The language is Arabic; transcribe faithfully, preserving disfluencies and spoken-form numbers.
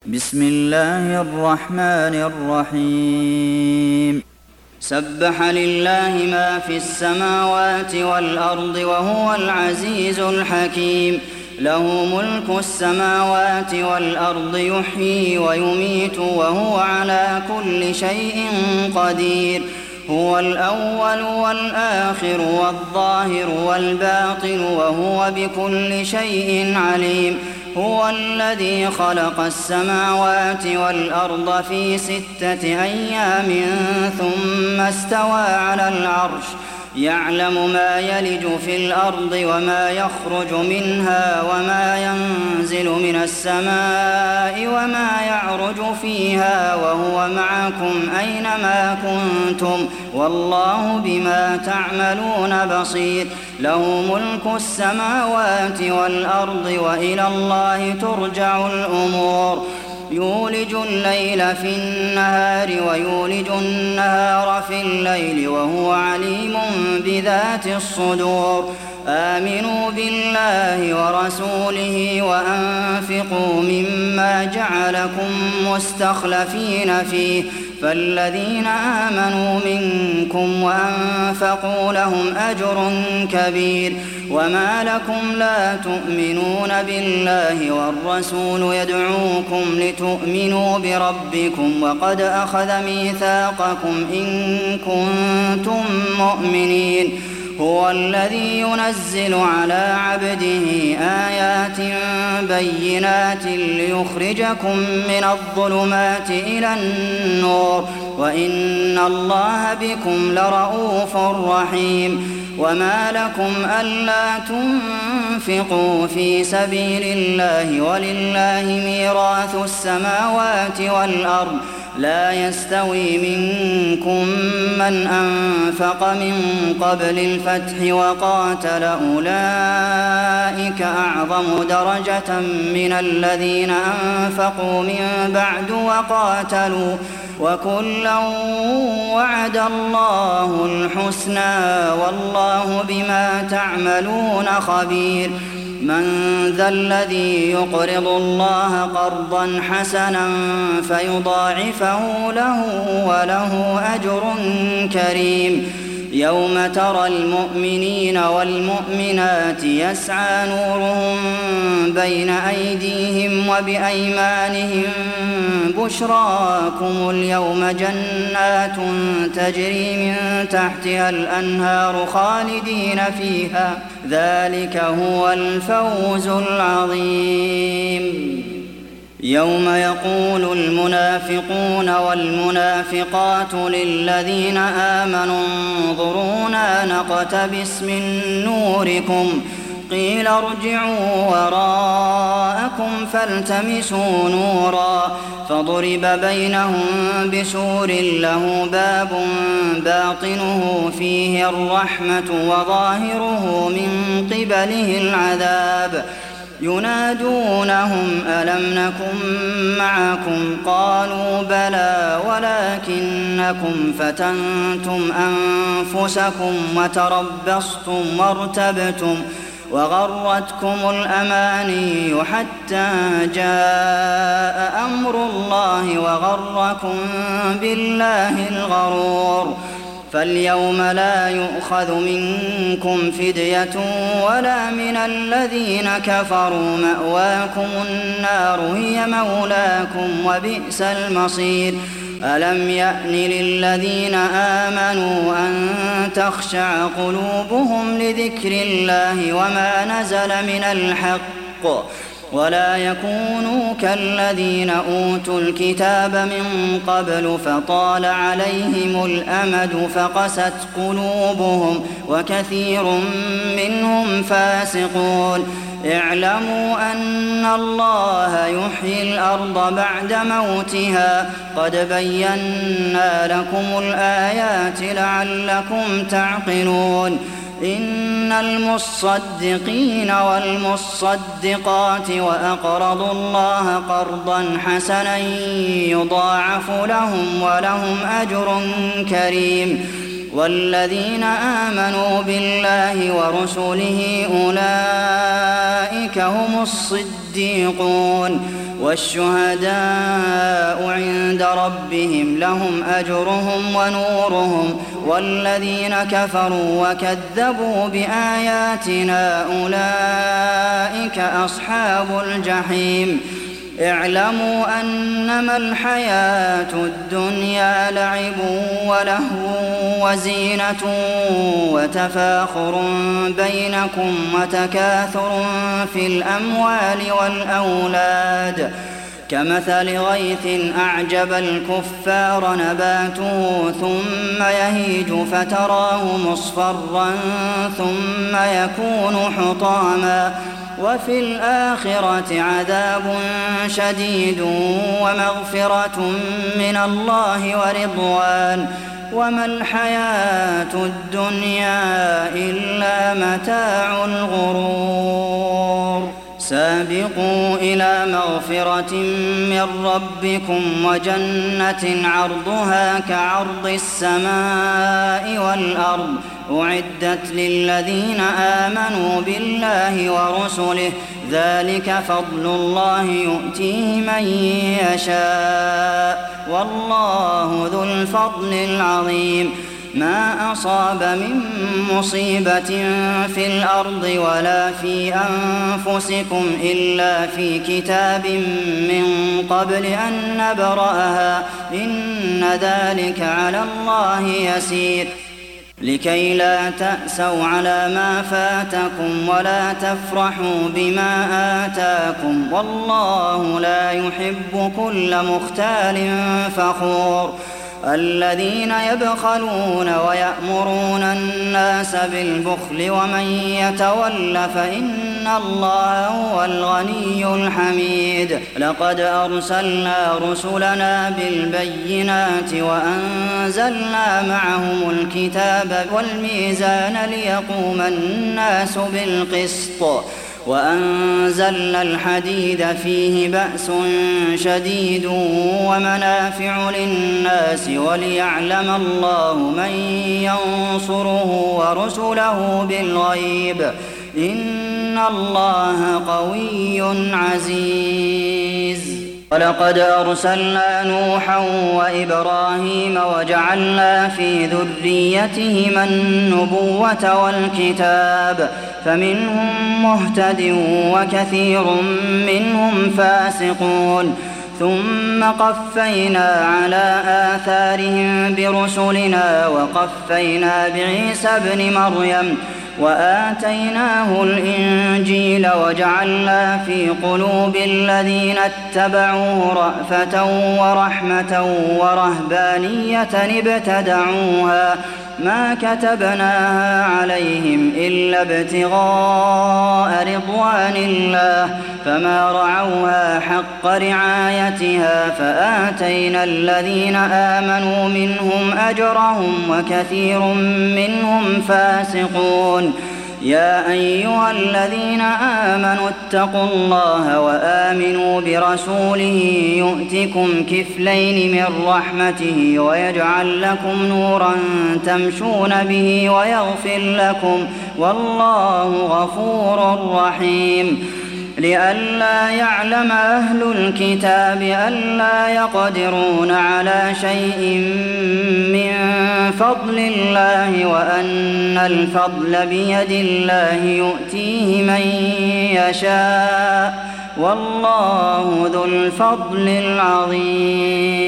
بسم الله الرحمن الرحيم سبح لله ما في السماوات والأرض وهو العزيز الحكيم له ملك السماوات والأرض يحيي ويميت وهو على كل شيء قدير هو الأول والآخر والظاهر والباطن وهو بكل شيء عليم هو الذي خلق السماوات والأرض في ستة أيام ثم استوى على العرش يعلم ما يلج في الأرض وما يخرج منها وما ينزل من السماء وما يعرج فيها وهو معكم أينما كنتم والله بما تعملون بصير له ملك السماوات والأرض وإلى الله ترجع الأمور يولج الليل في النهار ويولج النهار في الليل وهو عليم بذات الصدور آمنوا بالله ورسوله وأنفقوا مما جعلكم مستخلفين فيه فالذين آمنوا منكم وأنفقوا لهم أجر كبير وما لكم لا تؤمنون بالله والرسول يدعوكم لتؤمنوا بربكم وقد أخذ ميثاقكم إن كنتم مؤمنين هو الذي ينزل على عبده آيات بينات ليخرجكم من الظلمات إلى النور وإن الله بكم لرءوف رحيم وما لكم ألا تنفقوا في سبيل الله ولله ميراث السماوات والأرض لا يستوي منكم من أنفق من قبل الفتح وقاتل أولئك أعظم درجة من الذين أنفقوا من بعد وقاتلوا وكلا وعد الله الحسنى والله بما تعملون خبير من ذا الذي يقرض الله قرضا حسنا فيضاعفه له وله أجر كريم يوم ترى المؤمنين والمؤمنات يسعى نورهم بين أيديهم وبأيمانهم بشراكم اليوم جنات تجري من تحتها الأنهار خالدين فيها ذلك هو الفوز العظيم يوم يقول المنافقون والمنافقات للذين آمنوا انظرونا نقتبس من نوركم قيل ارجعوا وراءكم فالتمسوا نورا فضرب بينهم بسور له باب باطنه فيه الرحمة وظاهره من قبله العذاب ينادونهم ألم نكن معكم قالوا بلى ولكنكم فتنتم أنفسكم وتربصتم وارتبتم وغرتكم الأماني حتى جاء أمر الله وغركم بالله الغرور فاليوم لا يؤخذ منكم فدية ولا من الذين كفروا مأواكم النار هي مولاكم وبئس المصير ألم يأن للذين آمنوا أن تخشع قلوبهم لذكر الله وما نزل من الحق ولا يكونوا كالذين أوتوا الكتاب من قبل فطال عليهم الأمد فقست قلوبهم وكثير منهم فاسقون اعلموا أن الله يحيي الأرض بعد موتها قد بينا لكم الآيات لعلكم تعقلون إن المصدقين والمصدقات وأقرضوا الله قرضا حسنا يضاعف لهم ولهم أجر كريم والذين آمنوا بالله ورسله أولئك هم الصديقون والشهداء عند ربهم لهم أجرهم ونورهم والذين كفروا وكذبوا بآياتنا أولئك أصحاب الجحيم اعلموا أنما الحياة الدنيا لعب ولهو وزينة وتفاخر بينكم وتكاثر في الأموال والأولاد كمثل غيث أعجب الكفار نباته ثم يهيج فتراه مصفرا ثم يكون حطاما وفي الآخرة عذاب شديد ومغفرة من الله ورضوان وما الحياة الدنيا إلا متاع الغرور سابقوا إلى مغفرة من ربكم وجنة عرضها كعرض السماء والأرض أعدت للذين آمنوا بالله ورسله ذلك فضل الله يؤتيه من يشاء والله ذو الفضل العظيم ما أصاب من مصيبة في الأرض ولا في أنفسكم إلا في كتاب من قبل أن نبرأها إن ذلك على الله يسير لكي لا تأسوا على ما فاتكم ولا تفرحوا بما آتاكم والله لا يحب كل مختال فخور الذين يبخلون ويأمرون الناس بالبخل ومن يتول فإن الله هو الغني الحميد لقد أرسلنا رسلنا بالبينات وأنزلنا معهم الكتاب والميزان ليقوم الناس بالقسط وأنزلنا الحديد فيه بأس شديد ومنافع للناس وليعلم الله من ينصره ورسله بالغيب إن الله قوي عزيز ولقد أرسلنا نوحا وإبراهيم وجعلنا في ذريتهما النبوة والكتاب فمنهم مهتد وكثير منهم فاسقون ثم قفينا على آثارهم برسلنا وقفينا بعيسى ابن مريم وآتيناه الإنجيل وجعلنا في قلوب الذين اتبعوه رأفة ورحمة ورهبانية ابتدعوها ما كتبناها عليهم إلا ابتغاء رضوان الله فما رعوها حق رعايتها فآتينا الذين آمنوا منهم أجرهم وكثير منهم فاسقون يا أيها الذين آمنوا اتقوا الله وآمنوا برسوله يؤتكم كفلين من رحمته ويجعل لكم نورا تمشون به ويغفر لكم والله غفور رحيم لئلا يعلم أهل الكتاب ألا يقدرون على شيء من فضل الله وأن الفضل بيد الله يؤتيه من يشاء والله ذو الفضل العظيم